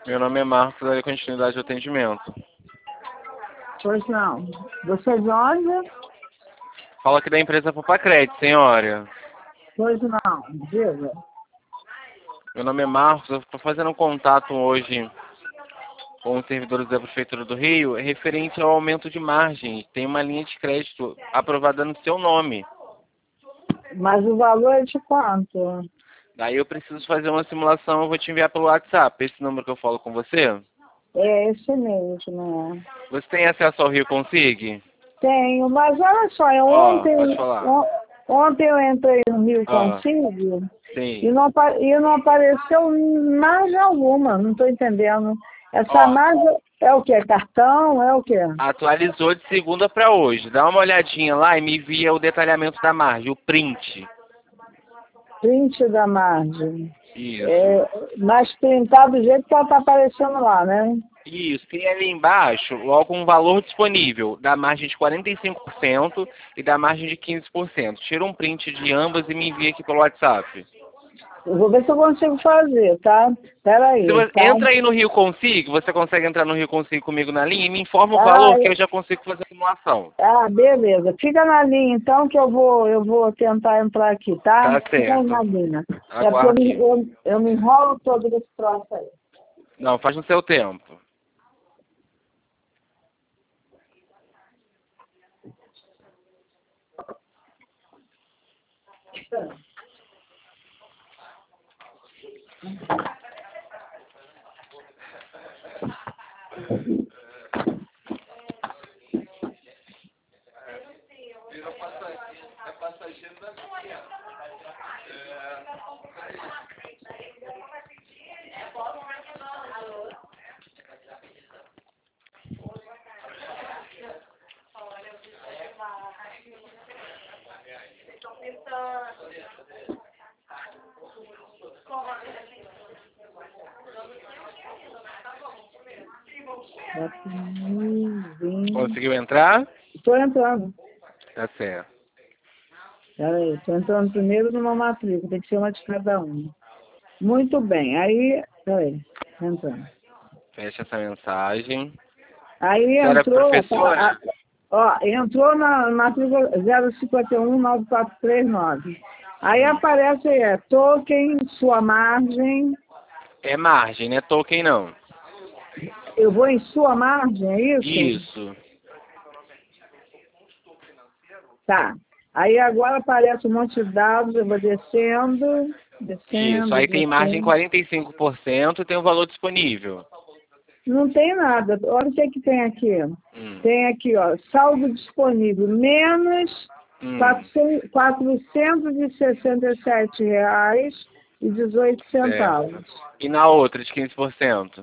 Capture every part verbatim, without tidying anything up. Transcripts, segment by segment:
Meu nome é Marcos, darei continuidade ao atendimento. Pois não. Você de onde? Fala aqui da empresa Papacred, senhora. Pois não. Diga. Meu nome é Marcos, eu estou fazendo um contato hoje com os servidores da Prefeitura do Rio referente ao aumento de margem. Tem uma linha de crédito aprovada no seu nome. Mas o valor é de quanto? Daí eu preciso fazer uma simulação, eu vou te enviar pelo WhatsApp. Esse número que eu falo com você? É esse mesmo, né? Você tem acesso ao Rio Consig? Tenho, mas olha só, eu Ó, pode ontem, falar. on- ontem eu entrei no Rio Ah, Consigo e sim. não, apa- e não apareceu margem alguma, não estou entendendo. Essa Ó, margem é o quê? Cartão? É o quê? atualizou de segunda para hoje. Dá uma olhadinha lá e me envia o detalhamento da margem, o print. Print da margem. Isso. É, mas printado do jeito que ela está aparecendo lá, né? Isso. Tem ali embaixo logo um valor disponível da margem de quarenta e cinco por cento e da margem de quinze por cento. Tira um print de ambas e me envia aqui pelo WhatsApp. Eu vou ver se eu consigo fazer, tá? Espera Se aí, você, tá? entra aí no Rio Consigo, você consegue entrar no Rio Consigo comigo na linha e me informa o Ah, valor que eu já consigo fazer a simulação. ah, beleza. Fica na linha então que eu vou, eu vou tentar entrar aqui, tá? Tá Fica aí na certo. linha. É porque eu me, Aguarde. eu, eu me enrolo todo nesse troço aí. Não, faz no seu tempo. Conseguiu entrar? Estou entrando. Tá certo. Espera aí, estou entrando primeiro numa matrícula, tem que ser uma de cada um. Muito bem, aí, espera aí, entrando. Fecha essa mensagem. Aí Senhora entrou, professora? a- ó, entrou na matrícula zero cinco um nove quatro três nove. Aí Hum. aparece aí, é, token, sua margem. É margem, não é token não. Eu vou em sua margem, é isso? Isso. Tá. Aí agora aparece um monte de dados, eu vou descendo, Isso. descendo, Aí tem margem descendo. quarenta e cinco por cento e tem o valor disponível. Não tem nada. Olha o que, que tem aqui. Hum. Tem aqui, ó, saldo disponível, menos Hum. quatrocentos e sessenta e sete reais e dezoito Certo. centavos. E na outra de quinze por cento?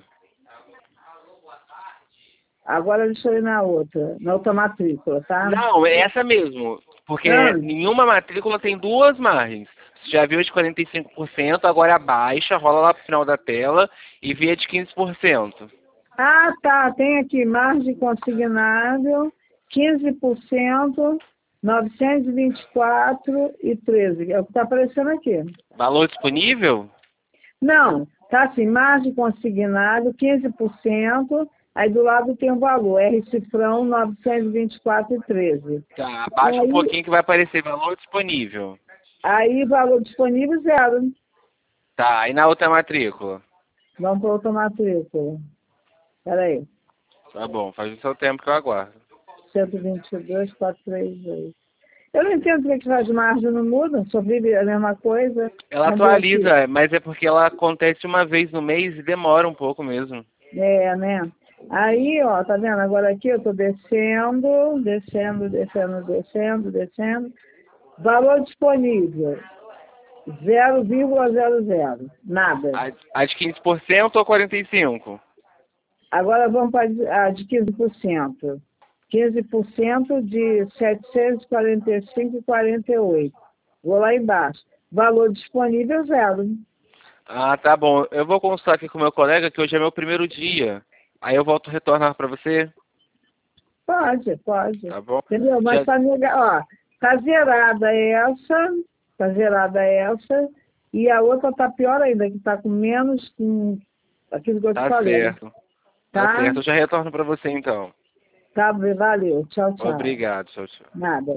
Agora deixa eu ir na outra, na outra matrícula, tá? Não, é essa mesmo. Porque Ah, nenhuma matrícula tem duas margens. Você já viu a de quarenta e cinco por cento, agora abaixa, rola lá pro final da tela e vê a de quinze por cento. ah, tá, tem aqui margem consignável, quinze por cento, novecentos e vinte e quatro e treze. É o que está aparecendo aqui. Valor disponível? Não, tá assim, margem consignado, quinze por cento, aí do lado tem o valor, R cifrão novecentos e vinte e quatro e treze. Tá, abaixa um Aí, pouquinho que vai aparecer valor disponível. aí valor disponível zero. Tá, e na outra matrícula? Vamos para outra matrícula. Espera aí, Tá bom, faz o seu tempo que eu aguardo. cento e vinte e dois, quatrocentos e trinta e dois. Eu não entendo porque que faz margem não muda, só vive a mesma coisa. Ela Vamos ver aqui. atualiza, mas é porque ela acontece uma vez no mês e demora um pouco mesmo. É, né? Aí, ó, tá vendo? Agora aqui eu tô descendo, descendo, descendo, descendo, descendo. Valor disponível, zero vírgula zero zero, nada. A, a de quinze por cento ou quarenta e cinco por cento? Agora vamos para a de quinze por cento. quinze por cento de setecentos e quarenta e cinco reais e quarenta e oito centavos. Vou lá embaixo. Valor disponível, zero. Ah, tá bom. Eu vou consultar aqui com meu colega que hoje é meu primeiro dia. Aí eu volto a retornar para você. Pode, pode. Tá bom? Entendeu? Mas Já... tá, nega- ó, tá zerada essa, tá zerada essa, e a outra tá pior ainda, que tá com menos, com Aquilo que eu Tá te falei. certo. Tá Tá? certo. Eu já retorno para você então. Tá, valeu. Tchau, tchau. Obrigado. Tchau, tchau. Nada.